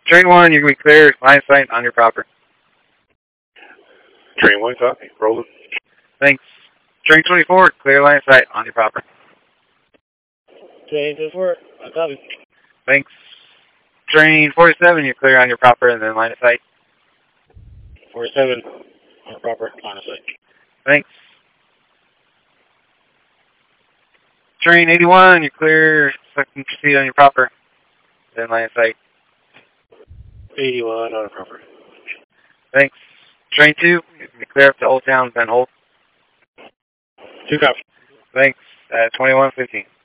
Train 1, you're going to be clear, line of sight on your proper. Train 1, copy. Rolling. Thanks. Train 24, clear line of sight on your proper. Train 24, copy. Thanks. Train 47, you're clear on your proper and then line of sight. 47, on proper, line of sight. Thanks. Train 81, you're clear, second proceed on your proper, then line of sight. 81, on proper. Thanks. Train 2, you're clear up to Old Town, then hold. 2 copy. Thanks. 21:15.